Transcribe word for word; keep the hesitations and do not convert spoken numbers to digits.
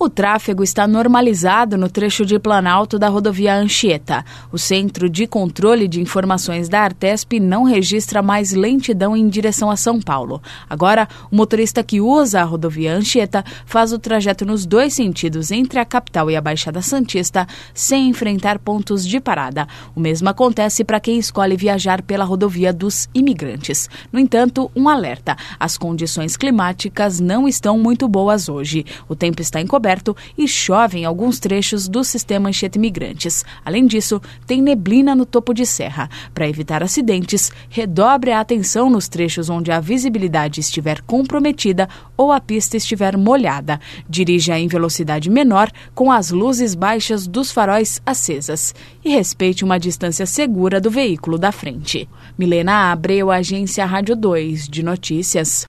O tráfego está normalizado no trecho de Planalto da rodovia Anchieta. O Centro de Controle de Informações da Artesp não registra mais lentidão em direção a São Paulo. Agora, o motorista que usa a rodovia Anchieta faz o trajeto nos dois sentidos entre a capital e a Baixada Santista sem enfrentar pontos de parada. O mesmo acontece para quem escolhe viajar pela rodovia dos Imigrantes. No entanto, um alerta: as condições climáticas não estão muito boas hoje. O tempo está encoberto e chove em alguns trechos do sistema Anchieta Imigrantes. Além disso, tem neblina no topo de serra. Para evitar acidentes, redobre a atenção nos trechos onde a visibilidade estiver comprometida ou a pista estiver molhada. Dirija em velocidade menor com as luzes baixas dos faróis acesas e respeite uma distância segura do veículo da frente. Milena Abreu, Agência Rádio dois de Notícias.